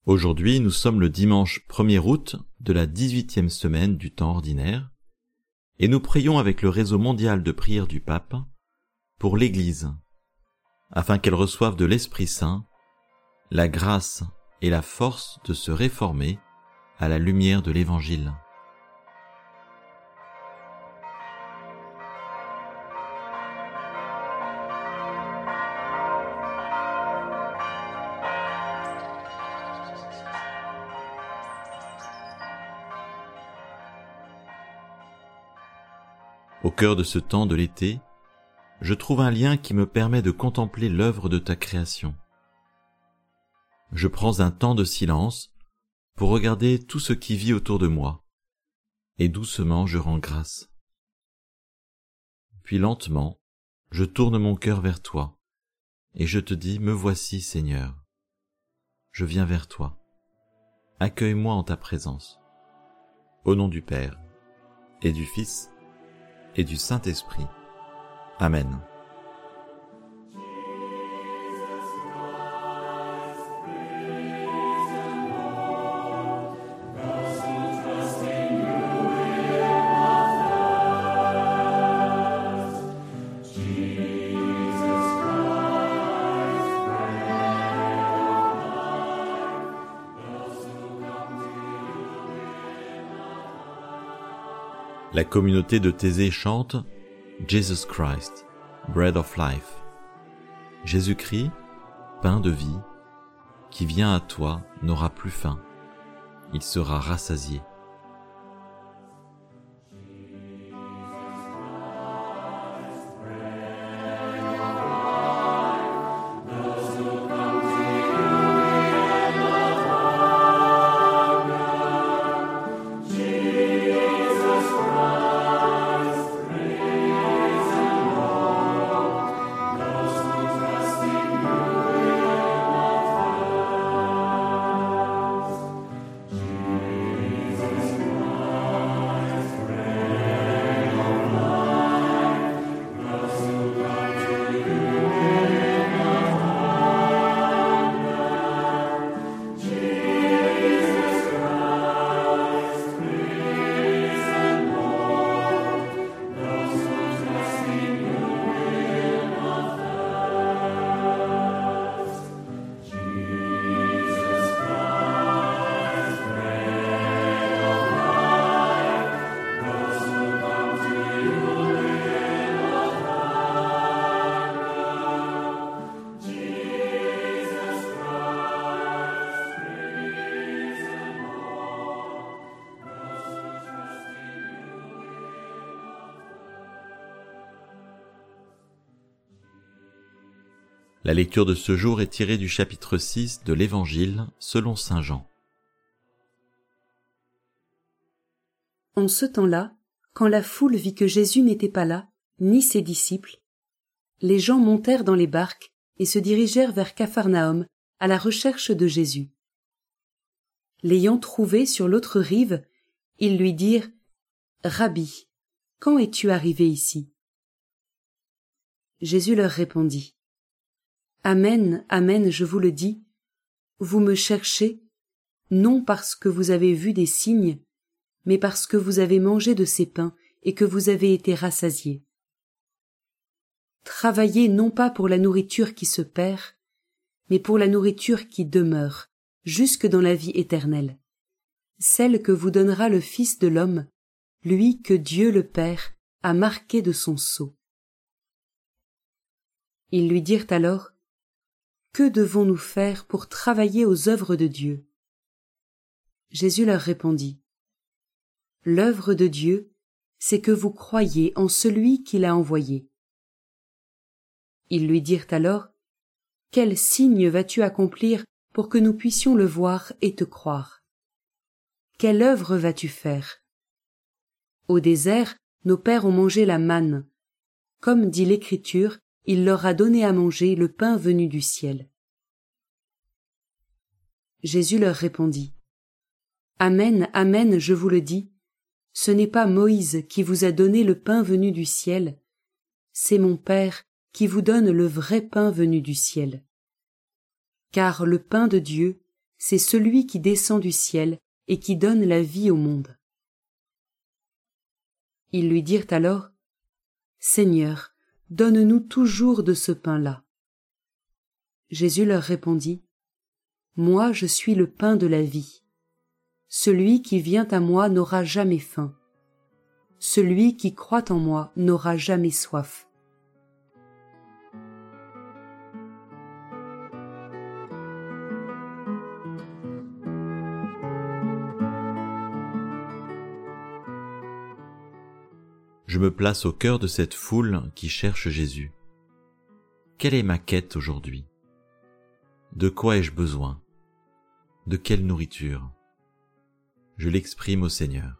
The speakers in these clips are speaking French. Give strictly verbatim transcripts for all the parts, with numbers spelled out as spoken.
Aujourd'hui, nous sommes le dimanche premier août de la dix-huitième semaine du temps ordinaire et nous prions avec le réseau mondial de prière du Pape pour l'Église, afin qu'elle reçoive de l'Esprit Saint la grâce et la force de se réformer à la lumière de l'Évangile. Au cœur de ce temps de l'été, je trouve un lien qui me permet de contempler l'œuvre de ta création. Je prends un temps de silence pour regarder tout ce qui vit autour de moi, et doucement je rends grâce. Puis lentement, je tourne mon cœur vers toi, et je te dis, me voici, Seigneur. Je viens vers toi. Accueille-moi en ta présence. Au nom du Père, et du Fils, et du Saint-Esprit. Amen. La communauté de Thésée chante Jesus Christ, Bread of Life. Jésus-Christ, pain de vie, qui vient à toi n'aura plus faim, il sera rassasié. La lecture de ce jour est tirée du chapitre six de l'Évangile selon saint Jean. En ce temps-là, quand la foule vit que Jésus n'était pas là, ni ses disciples, les gens montèrent dans les barques et se dirigèrent vers Capharnaüm à la recherche de Jésus. L'ayant trouvé sur l'autre rive, ils lui dirent « Rabbi, quand es-tu arrivé ici ?» Jésus leur répondit « Amen, amen, je vous le dis, vous me cherchez, non parce que vous avez vu des signes, mais parce que vous avez mangé de ces pains et que vous avez été rassasiés. Travaillez non pas pour la nourriture qui se perd, mais pour la nourriture qui demeure, jusque dans la vie éternelle, celle que vous donnera le Fils de l'homme, lui que Dieu le Père a marqué de son sceau. » Ils lui dirent alors, « Que devons-nous faire pour travailler aux œuvres de Dieu ?» Jésus leur répondit, « L'œuvre de Dieu, c'est que vous croyiez en celui qui l'a envoyé. » Ils lui dirent alors, « Quel signe vas-tu accomplir pour que nous puissions le voir et te croire? Quelle œuvre vas-tu faire? Au désert, nos pères ont mangé la manne. Comme dit l'Écriture, il leur a donné à manger le pain venu du ciel. » Jésus leur répondit, « Amen, amen, je vous le dis, ce n'est pas Moïse qui vous a donné le pain venu du ciel, c'est mon Père qui vous donne le vrai pain venu du ciel. Car le pain de Dieu, c'est celui qui descend du ciel et qui donne la vie au monde. » Ils lui dirent alors, « Seigneur, donne-nous toujours de ce pain-là. » Jésus leur répondit, « Moi je suis le pain de la vie. Celui qui vient à moi n'aura jamais faim. Celui qui croit en moi n'aura jamais soif. » Je me place au cœur de cette foule qui cherche Jésus. Quelle est ma quête aujourd'hui? De quoi ai-je besoin? De quelle nourriture? Je l'exprime au Seigneur.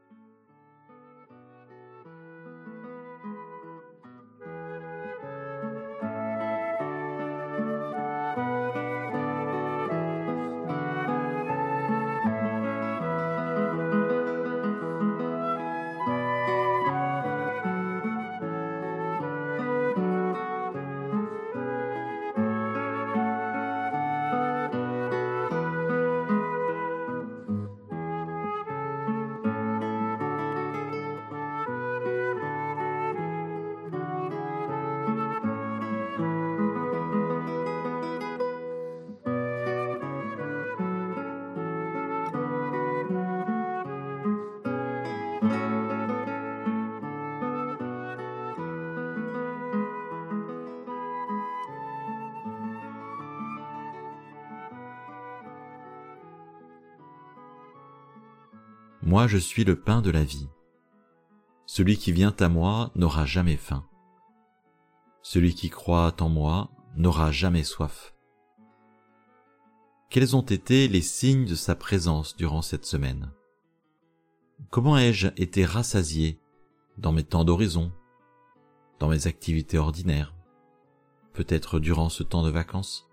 Moi je suis le pain de la vie. Celui qui vient à moi n'aura jamais faim. Celui qui croit en moi n'aura jamais soif. Quels ont été les signes de sa présence durant cette semaine? Comment ai-je été rassasié dans mes temps d'oraison, dans mes activités ordinaires, peut-être durant ce temps de vacances?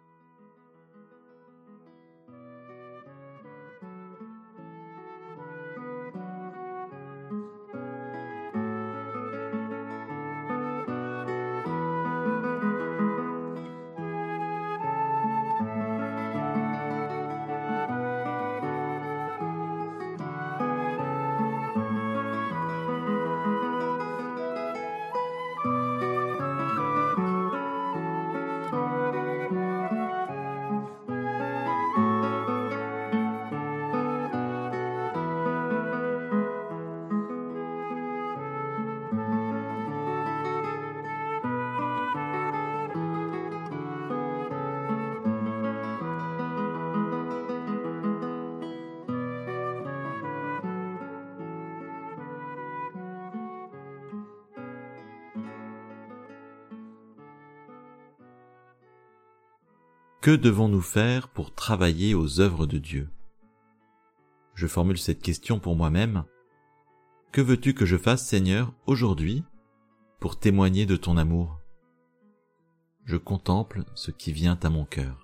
Que devons-nous faire pour travailler aux œuvres de Dieu? Je formule cette question pour moi-même. Que veux-tu que je fasse, Seigneur, aujourd'hui, pour témoigner de ton amour? Je contemple ce qui vient à mon cœur.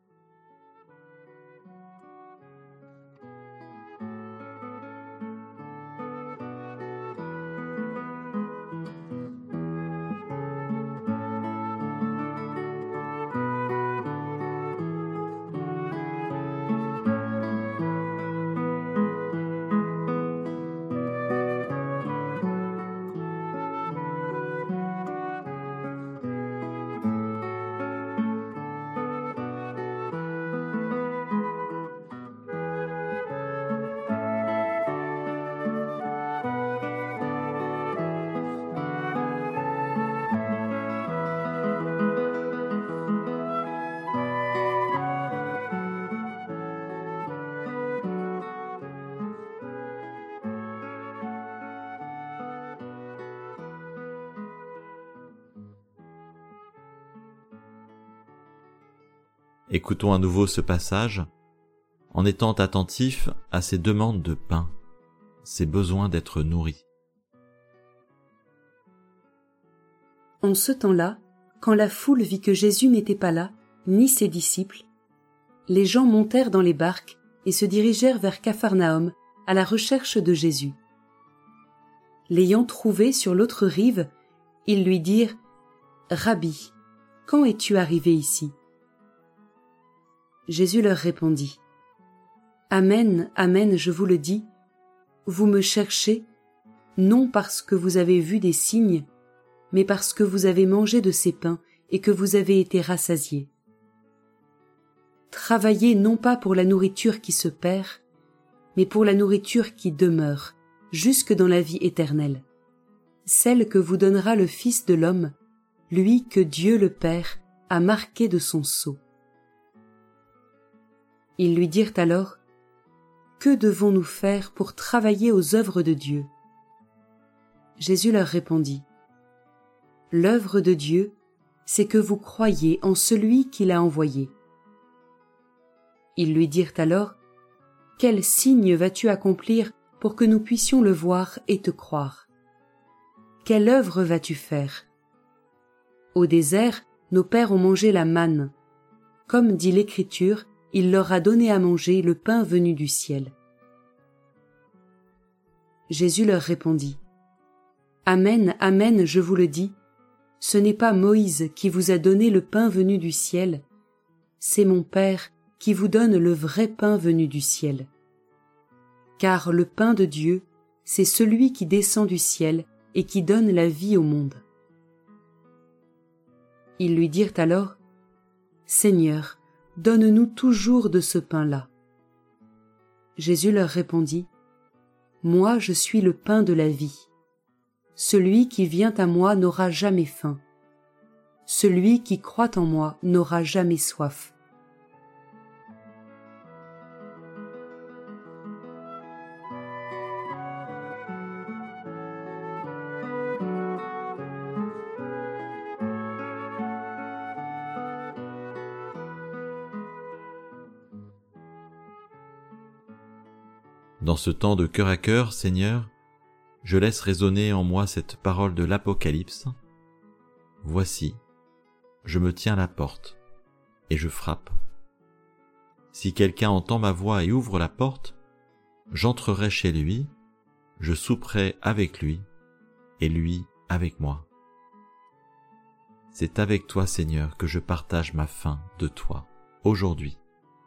Écoutons à nouveau ce passage en étant attentifs à ces demandes de pain, ces besoins d'être nourris. En ce temps-là, quand la foule vit que Jésus n'était pas là, ni ses disciples, les gens montèrent dans les barques et se dirigèrent vers Capharnaüm à la recherche de Jésus. L'ayant trouvé sur l'autre rive, ils lui dirent « Rabbi, quand es-tu arrivé ici ?» Jésus leur répondit Amen, amen, je vous le dis, vous me cherchez, non parce que vous avez vu des signes, mais parce que vous avez mangé de ces pains et que vous avez été rassasiés. Travaillez non pas pour la nourriture qui se perd, mais pour la nourriture qui demeure, jusque dans la vie éternelle, celle que vous donnera le Fils de l'homme, lui que Dieu le Père a marqué de son sceau. Ils lui dirent alors, « Que devons-nous faire pour travailler aux œuvres de Dieu ?» Jésus leur répondit, « L'œuvre de Dieu, c'est que vous croyiez en celui qui l'a envoyé. » Ils lui dirent alors, « Quel signe vas-tu accomplir pour que nous puissions le voir et te croire? Quelle œuvre vas-tu faire? Au désert, nos pères ont mangé la manne. Comme dit l'Écriture, il leur a donné à manger le pain venu du ciel. » Jésus leur répondit, « Amen, amen, je vous le dis, ce n'est pas Moïse qui vous a donné le pain venu du ciel, c'est mon Père qui vous donne le vrai pain venu du ciel. Car le pain de Dieu, c'est celui qui descend du ciel et qui donne la vie au monde. » Ils lui dirent alors, « Seigneur, donne-nous toujours de ce pain-là. » Jésus leur répondit, « Moi je suis le pain de la vie. Celui qui vient à moi n'aura jamais faim. Celui qui croit en moi n'aura jamais soif. » Dans ce temps de cœur à cœur, Seigneur, je laisse résonner en moi cette parole de l'Apocalypse. Voici, je me tiens à la porte, et je frappe. Si quelqu'un entend ma voix et ouvre la porte, j'entrerai chez lui, je souperai avec lui, et lui avec moi. C'est avec toi, Seigneur, que je partage ma faim de toi, aujourd'hui.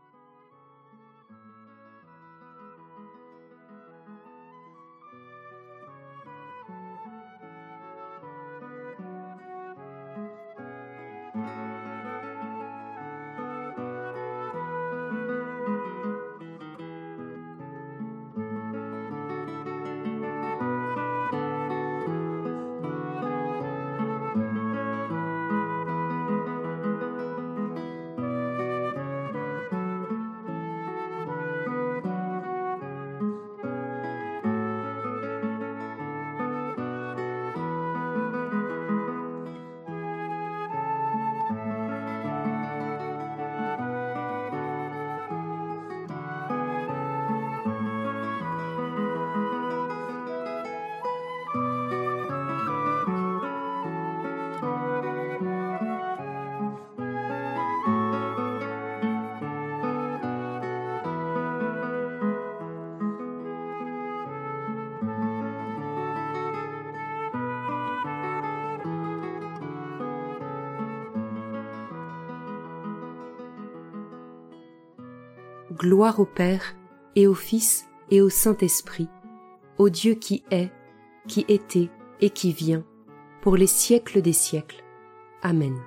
Gloire au Père, et au Fils, et au Saint-Esprit, au Dieu qui est, qui était, et qui vient, pour les siècles des siècles. Amen.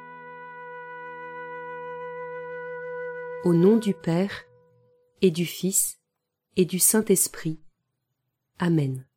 Au nom du Père, et du Fils, et du Saint-Esprit. Amen.